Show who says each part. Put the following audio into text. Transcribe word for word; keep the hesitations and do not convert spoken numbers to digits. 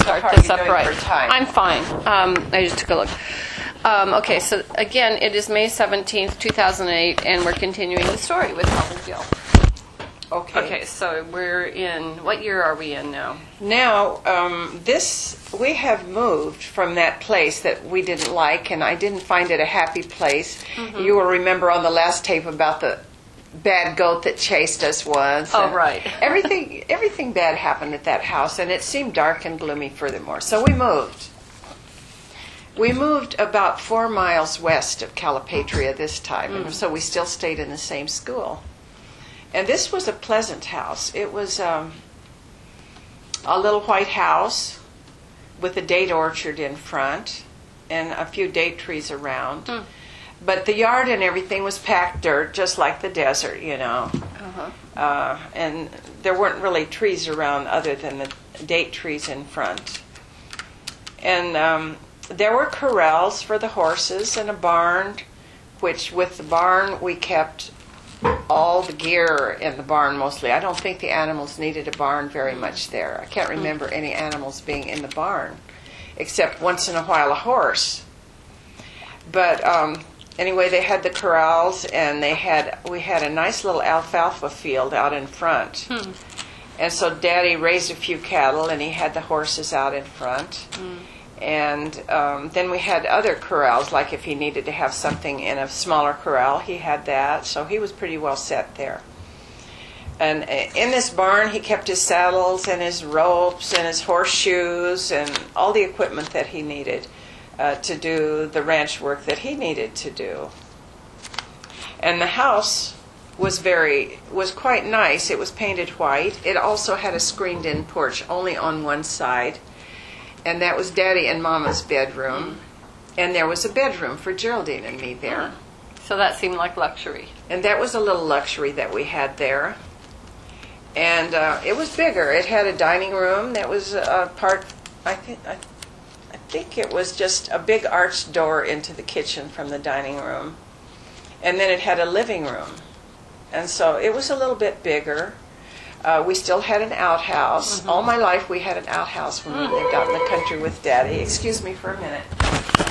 Speaker 1: start
Speaker 2: How are
Speaker 1: this
Speaker 2: you
Speaker 1: up
Speaker 2: doing
Speaker 1: right.
Speaker 2: for time?
Speaker 1: I'm fine. Um, I just took a look. Um, okay, so again, it is May seventeenth, two thousand eight, and we're continuing the story with Helen Gill.
Speaker 2: Okay.
Speaker 1: Okay, so we're in, what year are we in now?
Speaker 2: Now, um, this, we have moved from that place that we didn't like, and I didn't find it a happy place.
Speaker 1: Mm-hmm.
Speaker 2: You will remember on the last tape about the bad goat that chased us once.
Speaker 1: Oh,
Speaker 2: and
Speaker 1: right.
Speaker 2: everything, everything bad happened at that house, and it seemed dark and gloomy furthermore. So we moved. We moved about four miles west of Calipatria this time,
Speaker 1: Mm.
Speaker 2: and so we still stayed in the same school. And this was a pleasant house. It was um, a little white house with a date orchard in front and a few date trees around.
Speaker 1: Mm.
Speaker 2: But the yard and everything was packed dirt, just like the desert, you know.
Speaker 1: Uh-huh.
Speaker 2: Uh, and there weren't really trees around other than the date trees in front. And um, there were corrals for the horses and a barn, which with the barn we kept all the gear in the barn mostly. I don't think the animals needed a barn very much there. I can't remember any animals being in the barn, except once in a while a horse. But um, anyway, they had the corrals, and they had we had a nice little alfalfa field out in front.
Speaker 1: Hmm.
Speaker 2: And so Daddy raised a few cattle, and he had the horses out in front.
Speaker 1: Mm.
Speaker 2: And um, then we had other corrals, like if he needed to have something in a smaller corral, he had that. So he was pretty well set there. And uh, in this barn, he kept his saddles and his ropes and his horseshoes and all the equipment that he needed uh, to do the ranch work that he needed to do. And the house was very was quite nice. It was painted white. It also had a screened-in porch only on one side. And that was Daddy and Mama's bedroom. And there was a bedroom for Geraldine and me there.
Speaker 1: So that seemed like luxury.
Speaker 2: And that was a little luxury that we had there. And uh, it was bigger. It had a dining room that was a part, I think, I, I think it was just a big arched door into the kitchen from the dining room. And then it had a living room. And so it was a little bit bigger. Uh, we still had an outhouse. Mm-hmm. All my life we had an outhouse when we lived out in the country with Daddy. Excuse me for a minute.